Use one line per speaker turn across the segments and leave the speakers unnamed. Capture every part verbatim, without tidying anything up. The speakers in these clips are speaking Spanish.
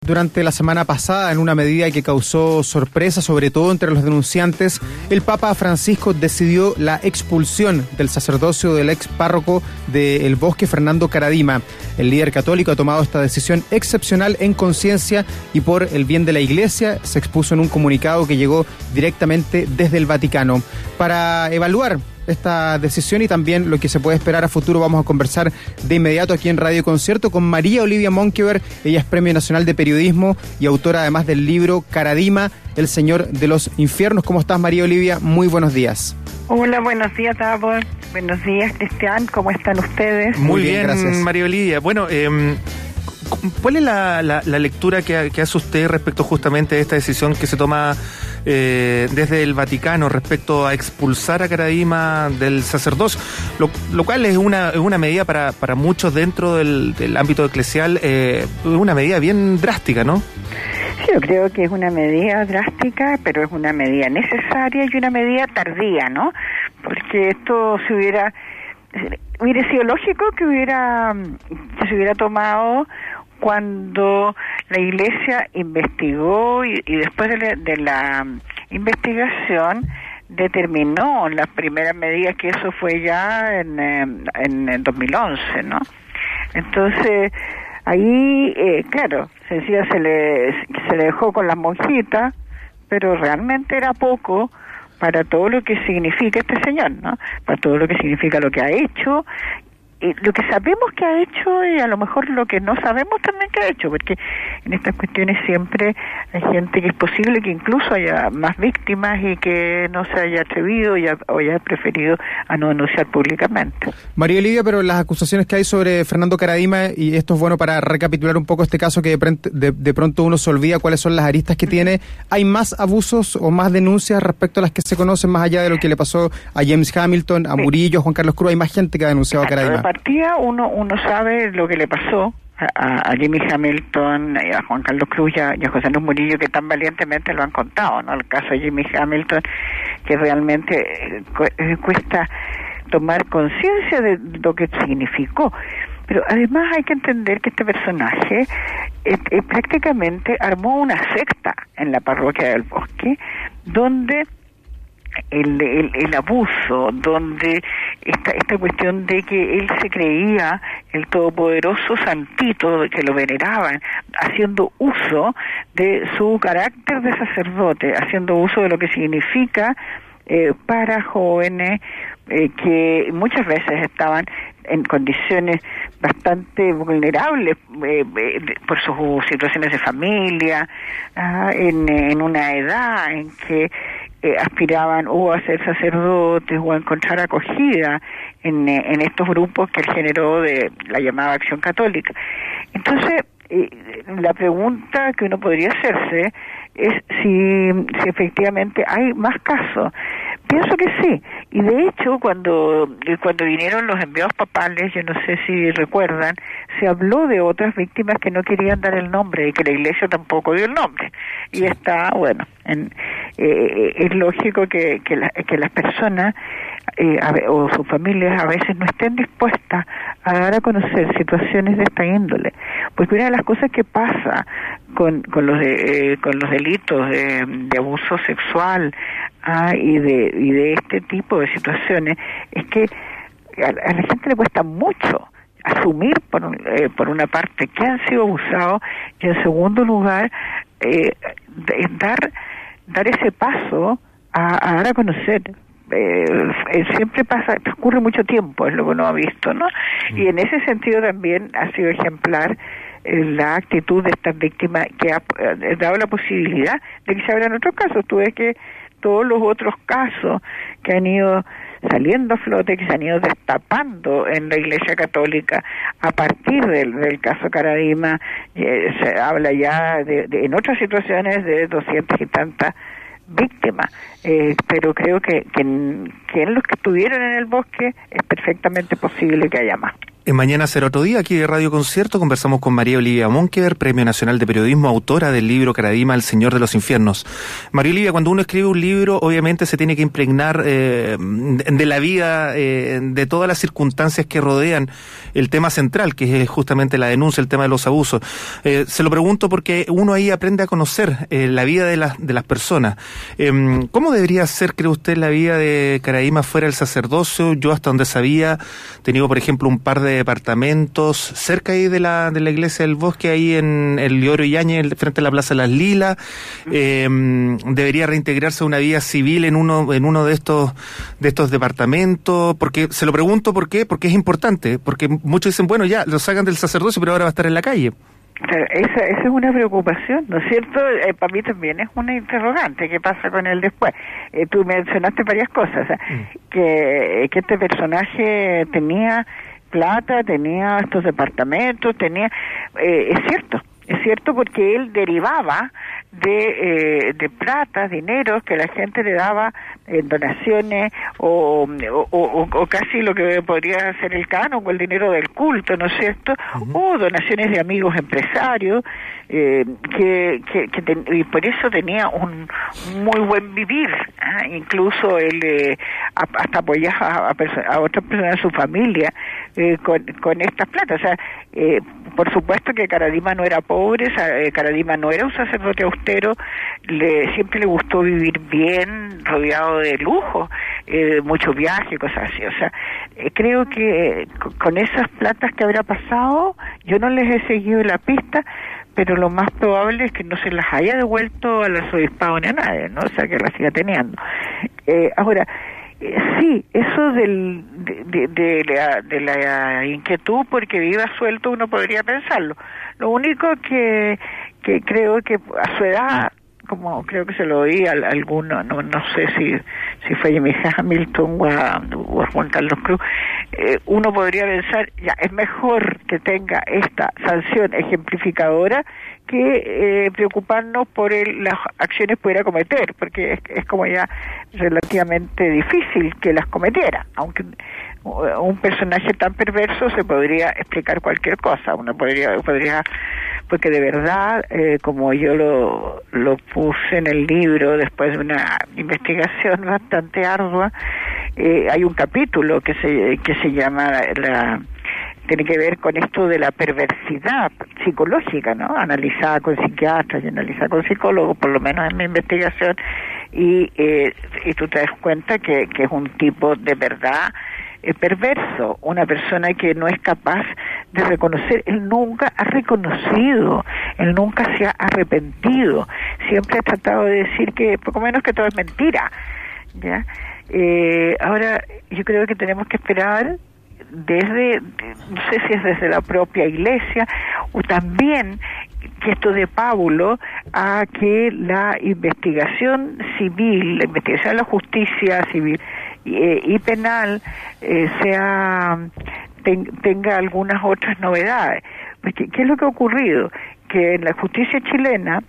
durante la semana pasada en una medida que causó sorpresa, sobre todo entre los denunciantes. El Papa Francisco decidió la expulsión del sacerdocio del ex párroco de El Bosque, Fernando Karadima. El líder católico ha tomado esta decisión excepcional en conciencia y por el bien de la Iglesia. Se expuso en un comunicado que llegó directamente desde el Vaticano. Para evaluar esta decisión y también lo que se puede esperar a futuro, vamos a conversar de inmediato aquí en Radio Concierto con María Olivia Monkever. Ella es Premio Nacional de Periodismo y autora además del libro Karadima, el Señor de los Infiernos. ¿Cómo estás, María Olivia? Muy buenos días.
Hola, buenos días, Tabor. Buenos días, Cristian. ¿Cómo están ustedes?
Muy, Muy bien, bien,
gracias.
María Olivia. Bueno, eh, ¿cuál es la, la, la lectura que, que hace usted respecto justamente de esta decisión que se toma eh, desde el Vaticano respecto a expulsar a Karadima del sacerdocio? Lo, lo cual es una, es una medida para, para muchos dentro del, del ámbito eclesial, eh, una medida bien drástica, ¿no?
Sí, yo creo que es una medida drástica, pero es una medida necesaria y una medida tardía, ¿no? Porque esto se hubiera... Hubiera sido lógico que hubiera que se hubiera tomado cuando la Iglesia investigó y, y después de la, de la investigación determinó las primeras medidas, que eso fue ya en, en, en dos mil once, ¿no? Entonces ahí, eh, claro, sencilla se le se le dejó con las monjitas, pero realmente era poco para todo lo que significa este señor, ¿no? Para todo lo que significa lo que ha hecho, y lo que sabemos que ha hecho y a lo mejor lo que no sabemos también que ha hecho, porque en estas cuestiones siempre hay gente que es posible que incluso haya más víctimas y que no se haya atrevido y ha, o haya preferido a no denunciar públicamente.
María Olivia, pero las acusaciones que hay sobre Fernando Karadima, y esto es bueno para recapitular un poco este caso que de, pronto, de, de pronto uno se olvida cuáles son las aristas que tiene, ¿hay más abusos o más denuncias respecto a las que se conocen más allá de lo que le pasó a James Hamilton, a Murillo, a Juan Carlos Cruz? Hay más gente que ha denunciado a Karadima.
Partida uno uno sabe lo que le pasó a, a Jimmy Hamilton, a Juan Carlos Cruz y a, y a José Luis Murillo, que tan valientemente lo han contado, ¿no? El caso de Jimmy Hamilton, que realmente cuesta tomar conciencia de lo que significó. Pero además hay que entender que este personaje eh, eh, prácticamente armó una secta en la parroquia del Bosque, donde El, el, el abuso, donde esta, esta cuestión de que él se creía el todopoderoso santito, que lo veneraban, haciendo uso de su carácter de sacerdote, haciendo uso de lo que significa eh, para jóvenes eh, que muchas veces estaban en condiciones bastante vulnerables eh, eh, por sus situaciones de familia, ah, en, en una edad en que Eh, aspiraban o a ser sacerdotes o a encontrar acogida en, eh, en estos grupos que él generó de la llamada Acción Católica. Entonces, eh, la pregunta que uno podría hacerse es si, si efectivamente hay más casos. Pienso que sí, y de hecho cuando cuando vinieron los enviados papales, yo no sé si recuerdan, se habló de otras víctimas que no querían dar el nombre y que la Iglesia tampoco dio el nombre. Y está, bueno, en, eh, es lógico que, que, la, que las personas eh, a, o sus familias a veces no estén dispuestas a dar a conocer situaciones de esta índole, porque una de las cosas que pasa con, con los de, eh, con los delitos de, de abuso sexual ah, y de y de este tipo de situaciones es que a, a la gente le cuesta mucho asumir por un, eh, por una parte que han sido abusados y en segundo lugar eh, de, dar dar ese paso a, a dar a conocer. Eh, siempre pasa, transcurre mucho tiempo, es lo que uno ha visto, ¿no? Y en ese sentido también ha sido ejemplar eh, la actitud de estas víctimas, que ha eh, dado la posibilidad de que se abran otros casos. Tú ves que todos los otros casos que han ido saliendo a flote, que se han ido destapando en la Iglesia Católica a partir del, del caso Karadima, eh, se habla ya de, de, en otras situaciones de doscientas y tantas víctimas, eh, pero creo que, que, en, que en los que estuvieron en el bosque es perfectamente posible que haya más.
En Mañana será otro día, aquí de Radio Concierto, conversamos con María Olivia Monkever, Premio Nacional de Periodismo, autora del libro Caradima, El Señor de los Infiernos. María Olivia, cuando uno escribe un libro, obviamente se tiene que impregnar eh, de la vida, eh, de todas las circunstancias que rodean el tema central, que es justamente la denuncia, el tema de los abusos. Eh, se lo pregunto porque uno ahí aprende a conocer eh, la vida de, la, de las personas. Eh, ¿Cómo debería ser, cree usted, la vida de Caradima fuera del sacerdocio? Yo, hasta donde sabía, tenía, por ejemplo, un par de departamentos cerca ahí de la de la iglesia del Bosque, ahí en el Lioro Yáñez, frente a la Plaza de las Lilas. Eh, debería reintegrarse a una vida civil en uno en uno de estos de estos departamentos, porque se lo pregunto por qué, porque es importante, porque muchos dicen, bueno, ya lo sacan del sacerdocio, pero ahora va a estar en la calle.
Esa, esa es una preocupación, ¿no es cierto? Eh, para mí también es una interrogante. ¿Qué pasa con él después? Eh, tú mencionaste varias cosas, o sea, mm. que, que este personaje tenía plata, tenía estos departamentos, tenía... Eh, es cierto, es cierto, porque él derivaba de, eh, de plata, dinero que la gente le daba en donaciones o, o, o, o casi lo que podría ser el canon o el dinero del culto, ¿no es cierto? Uh-huh. O donaciones de amigos empresarios, eh, que, que, que ten, y por eso tenía un muy buen vivir, ¿eh? Incluso él eh, hasta apoyaba a, a, perso- a otras personas de su familia eh, con, con estas plata. O sea, eh, por supuesto que Caradima no era pobre, eh, Caradima no era un sacerdote austero, le, siempre le gustó vivir bien, rodeado de lujo, eh, mucho viaje, cosas así. O sea, eh, creo que con esas platas que habrá pasado, yo no les he seguido la pista, pero lo más probable es que no se las haya devuelto al arzobispado ni a nadie, ¿no? O sea, que las siga teniendo. Eh, ahora, eh, sí, eso del, de, de, de, la, de la inquietud porque viva suelto, uno podría pensarlo. Lo único que, que creo que a su edad, como creo que se lo oí a, a alguno, no no sé si si fue Jimmy Hamilton o a, o a Juan Carlos Cruz, eh, uno podría pensar, ya, es mejor que tenga esta sanción ejemplificadora que eh, preocuparnos por el, las acciones que pudiera cometer, porque es, es como ya relativamente difícil que las cometiera, aunque un personaje tan perverso se podría explicar cualquier cosa, uno podría, podría porque de verdad, eh, como yo lo, lo puse en el libro después de una investigación bastante ardua, eh, hay un capítulo que se que se llama la tiene que ver con esto de la perversidad psicológica, ¿no? Analizada con psiquiatras y analizada con psicólogos, por lo menos en mi investigación, y eh, y tú te das cuenta que, que es un tipo de verdad eh, perverso, una persona que no es capaz de reconocer, él nunca ha reconocido, él nunca se ha arrepentido, siempre ha tratado de decir que poco menos que todo es mentira, ¿ya? Eh, ahora, yo creo que tenemos que esperar desde, no sé si es desde la propia iglesia o también que esto de pábulo a que la investigación civil, la investigación de la justicia civil eh, y penal eh, sea ten, tenga algunas otras novedades. Porque, ¿qué es lo que ha ocurrido? Que en la justicia chilena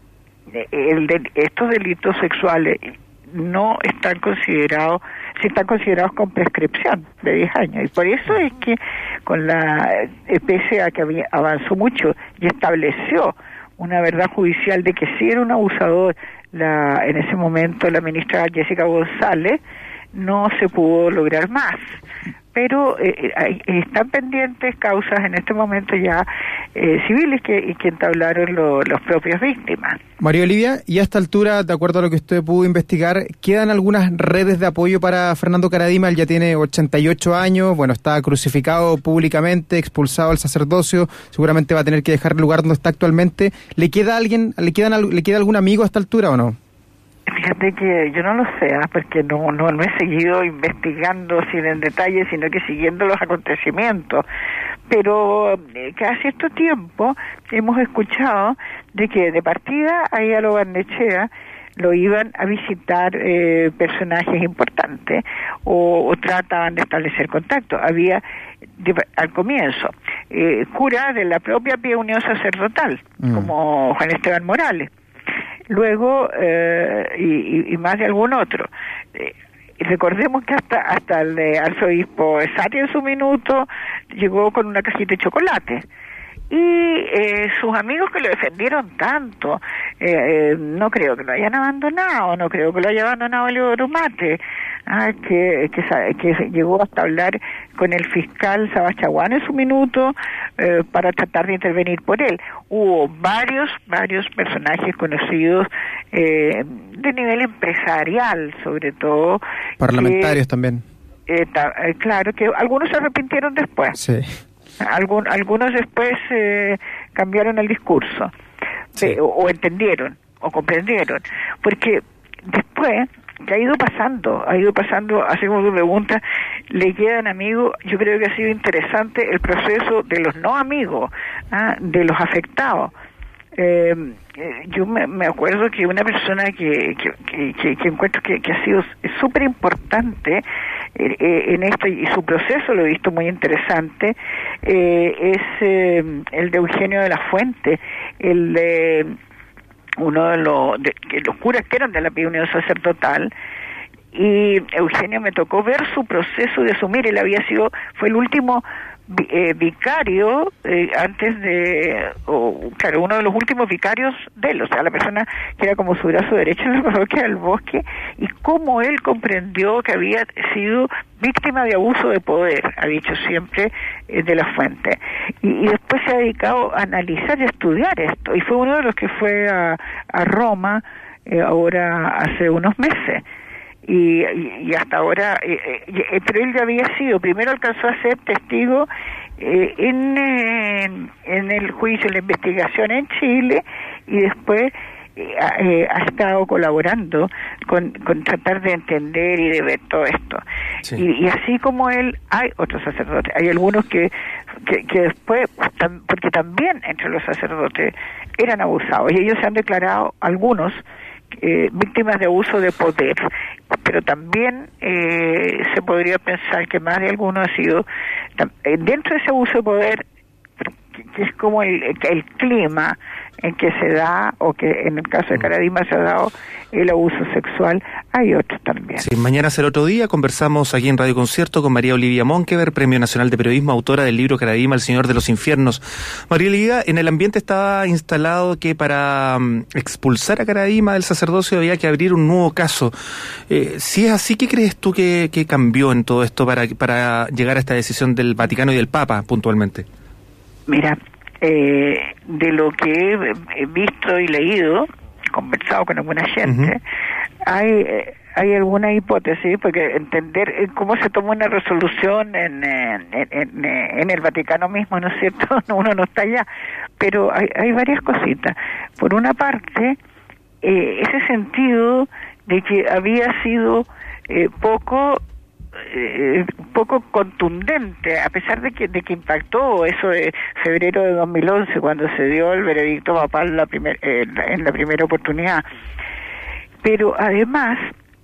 el de, estos delitos sexuales no están considerados, si están considerados con prescripción de diez años, y por eso es que con la P C A, que había, avanzó mucho y estableció una verdad judicial de que si era un abusador, la en ese momento la ministra Jessica González, no se pudo lograr más. Pero eh, eh, están pendientes causas en este momento ya eh, civiles que, que entablaron lo, los propios víctimas.
María Olivia, y a esta altura, de acuerdo a lo que usted pudo investigar, ¿quedan algunas redes de apoyo para Fernando Caradima? Él ya tiene ochenta y ocho años, bueno, está crucificado públicamente, expulsado del sacerdocio, seguramente va a tener que dejar el lugar donde está actualmente. ¿Le queda alguien, le quedan, le queda algún amigo a esta altura o no?
Fíjate que yo no lo sé, ¿eh? porque no, no no he seguido investigando sin en detalle, sino que siguiendo los acontecimientos. Pero eh, cada cierto tiempo hemos escuchado de que de partida ahí a lo Barnechea lo iban a visitar eh, personajes importantes o, o trataban de establecer contacto. Había de, al comienzo eh, curas de la propia Pía Unión Sacerdotal, mm. como Juan Esteban Morales. Luego, eh, y, y más de algún otro. Eh, recordemos que hasta hasta el eh, arzobispo Esati en su minuto llegó con una cajita de chocolate. Y eh, sus amigos que lo defendieron tanto, eh, eh, no creo que lo hayan abandonado, no creo que lo haya abandonado Elio Brumate, ah, que, que, que llegó hasta hablar con el fiscal Sabachaguán en su minuto eh, para tratar de intervenir por él. Hubo varios, varios personajes conocidos eh, de nivel empresarial, sobre todo.
Parlamentarios que, también.
Eh, ta, eh, claro, que algunos se arrepintieron después.
Sí.
Algun, algunos después eh, cambiaron el discurso, sí. eh, o, o entendieron, o comprendieron, porque después, que ha ido pasando, ha ido pasando, así como tú preguntas, le quedan amigos. Yo creo que ha sido interesante el proceso de los no amigos, ¿ah? De los afectados. Eh, yo me, me acuerdo que una persona que, que, que, que encuentro que, que ha sido súper importante eh, en esto, y su proceso lo he visto muy interesante, eh, es eh, el de Eugenio de la Fuente, el de uno de los, de, que los curas que eran de la Unión Sacerdotal. Y Eugenio me tocó ver su proceso de asumir. Él había sido, fue el último eh, vicario eh, antes de, o, claro, uno de los últimos vicarios de él, o sea, la persona que era como su brazo derecho en la parroquia del Bosque, y cómo él comprendió que había sido víctima de abuso de poder, ha dicho siempre eh, de la Fuente. Y, y después se ha dedicado a analizar y a estudiar esto, y fue uno de los que fue a, a Roma eh, ahora hace unos meses. Y, y, y hasta ahora, eh, eh, pero él ya había sido, primero alcanzó a ser testigo eh, en, eh, en el juicio, en la investigación en Chile, y después eh, eh, ha estado colaborando con, con tratar de entender y de ver todo esto. Sí. Y, y así como él, hay otros sacerdotes, hay algunos que, que, que después, porque también entre los sacerdotes eran abusados, y ellos se han declarado, algunos, Eh, víctimas de abuso de poder, pero también eh, se podría pensar que más de alguno ha sido eh, dentro de ese abuso de poder, que, que es como el, el clima en que se da, o que en el caso de Caradima se ha dado el abuso sexual, hay otros también.
Sí, mañana será otro día. Conversamos aquí en Radio Concierto con María Olivia Monkever, Premio Nacional de Periodismo, autora del libro Caradima, El Señor de los Infiernos. María Olivia, en el ambiente estaba instalado que para um, expulsar a Caradima del sacerdocio había que abrir un nuevo caso. Eh, si es así, ¿qué crees tú que, que cambió en todo esto para, para llegar a esta decisión del Vaticano y del Papa puntualmente?
Mira, eh, de lo que he visto y leído, conversado con alguna gente, uh-huh. hay hay alguna hipótesis, porque entender cómo se toma una resolución en, en, en, en el Vaticano mismo, ¿no es cierto? Uno no está allá, pero hay, hay varias cositas. Por una parte, eh, ese sentido de que había sido eh, poco Eh, poco contundente, a pesar de que de que impactó eso de febrero de dos mil once, cuando se dio el veredicto papal la primer, eh, en la primera oportunidad. Pero además,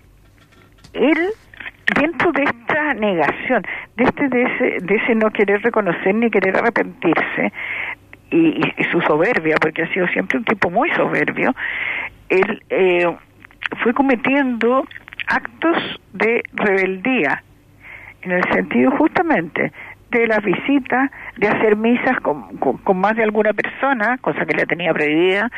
él, dentro de esta negación, de este de ese, de ese no querer reconocer ni querer arrepentirse, y, y, y su soberbia, porque ha sido siempre un tipo muy soberbio, él eh, fue cometiendo actos de rebeldía, en el sentido justamente de las visitas, de hacer misas con, con, con más de alguna persona, cosa que la tenía prohibida,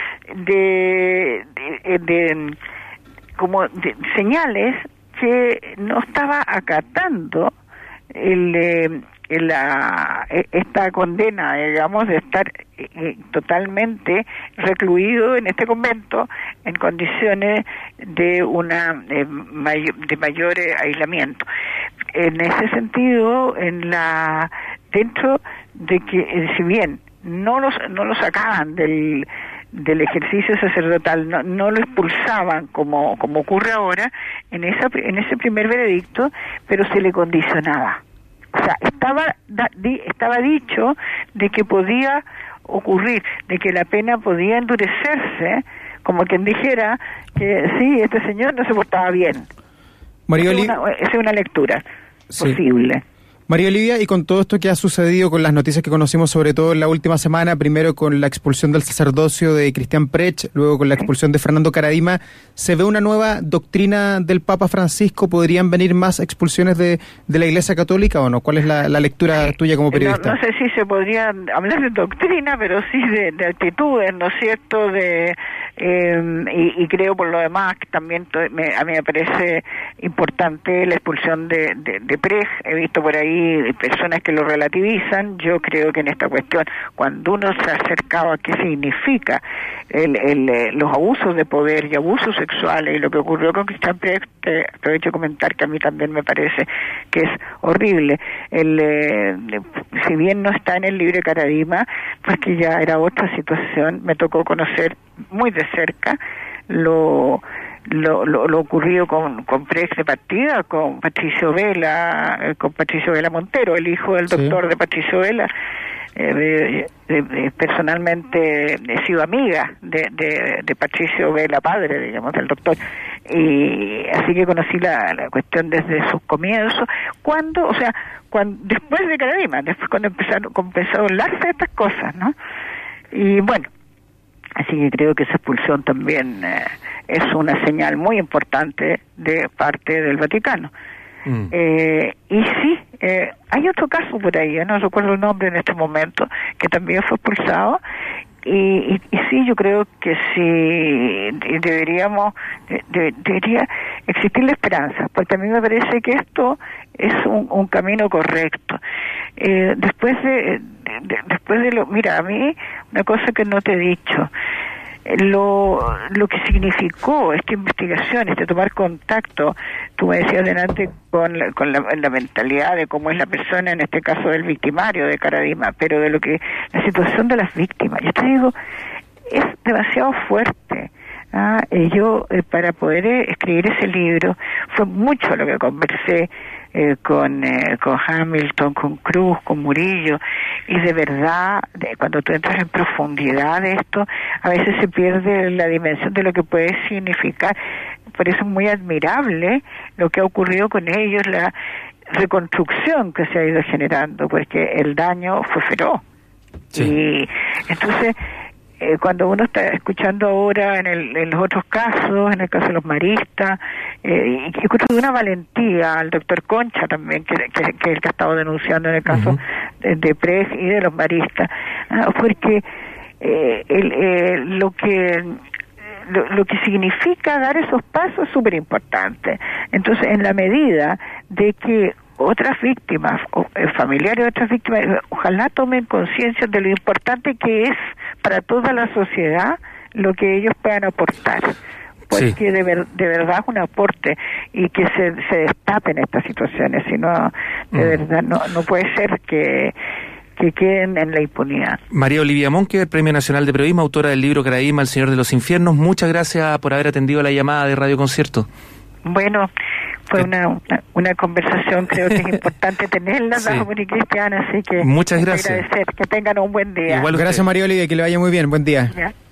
de, de, de como de señales que no estaba acatando el, eh, la, esta condena, digamos, de estar eh, totalmente recluido en este convento en condiciones de una eh, may, de mayor eh, aislamiento. En ese sentido, en la dentro de que eh, si bien no los no lo sacaban del del ejercicio sacerdotal, no, no lo expulsaban como como ocurre ahora en esa en ese primer veredicto, pero se le condicionaba. O sea, estaba da, di, estaba dicho de que podía ocurrir, de que la pena podía endurecerse, como quien dijera que sí, este señor no se portaba bien.
María
Esa es una, esa es una lectura sí. posible.
María Olivia, y con todo esto que ha sucedido, con las noticias que conocimos sobre todo en la última semana, primero con la expulsión del sacerdocio de Cristian Prech, luego con la expulsión de Fernando Karadima, ¿se ve una nueva doctrina del Papa Francisco? ¿Podrían venir más expulsiones de, de la Iglesia Católica o no? ¿Cuál es la, la lectura tuya como periodista?
No, no sé si se podría hablar de doctrina, pero sí de, de actitudes, ¿no es cierto? De eh, y, y creo por lo demás que también to, me, a mí me parece importante la expulsión de, de, de Prech. He visto por ahí personas que lo relativizan. Yo creo que en esta cuestión, cuando uno se ha acercado a qué significa el, el, los abusos de poder y abusos sexuales, y lo que ocurrió con Cristian Prech, que aprovecho de comentar que a mí también me parece que es horrible. El, eh, si bien no está en el libro de Karadima, pues que ya era otra situación, me tocó conocer muy de cerca lo Lo, lo, lo ocurrido con, con Prech de partida, con Patricio Vela, con Patricio Vela Montero, el hijo del doctor sí. de Patricio Vela. Eh, de, de, de, personalmente he sido amiga de, de, de Patricio Vela, padre, digamos, del doctor, y así que conocí la, la cuestión desde sus comienzos, cuando, o sea, cuando después de Karadima, después cuando empezaron, empezaron a hablarse de estas cosas, ¿no? Y bueno, así que creo que esa expulsión también eh, es una señal muy importante de parte del Vaticano. Mm. Eh, y sí, eh, hay otro caso por ahí, ¿eh? No recuerdo el nombre en este momento, que también fue expulsado. Y, y, y sí, yo creo que sí deberíamos, de, debería existir la esperanza, porque a mí me parece que esto es un, un camino correcto. Eh, después de, de, después de lo, mira, a mí una cosa que no te he dicho, lo lo que significó esta investigación, este tomar contacto, tú me decías delante con la, con la, la mentalidad de cómo es la persona, en este caso del victimario de Karadima, pero de lo que la situación de las víctimas, yo te digo, es demasiado fuerte. Ah, eh, yo eh, para poder eh, escribir ese libro fue mucho lo que conversé eh, con eh, con Hamilton, con Cruz, con Murillo, y de verdad de, cuando tú entras en profundidad de esto, a veces se pierde la dimensión de lo que puede significar. Por eso es muy admirable lo que ha ocurrido con ellos, la reconstrucción que se ha ido generando, porque el daño fue feroz. Sí. Y entonces Eh, cuando uno está escuchando ahora en, el, en los otros casos, en el caso de los maristas, eh, y escucho de una valentía al doctor Concha también, que, que, que es el que ha estado denunciando en el caso uh-huh. de, de Prech y de los maristas, ah, porque eh, el, eh, lo que lo, lo que significa dar esos pasos es súper importante. Entonces, en la medida de que otras víctimas, o eh, familiares de otras víctimas, ojalá tomen conciencia de lo importante que es para toda la sociedad lo que ellos puedan aportar, porque sí. de, ver, de verdad es un aporte, y que se, se destapen estas situaciones, si no, de mm. verdad no, no puede ser que que queden en la impunidad.
María Olivia Monque, Premio Nacional de Periodismo, autora del libro Karadima, El Señor de los Infiernos, muchas gracias por haber atendido la llamada de Radio Concierto.
Bueno, fue una, una, una conversación, creo que es importante tenerla, sí. bajo y Cristiana, así que
muchas gracias.
Agradecer, que tengan un buen día.
Igual, gracias María Olivia, que le vaya muy bien, buen día.
¿Ya?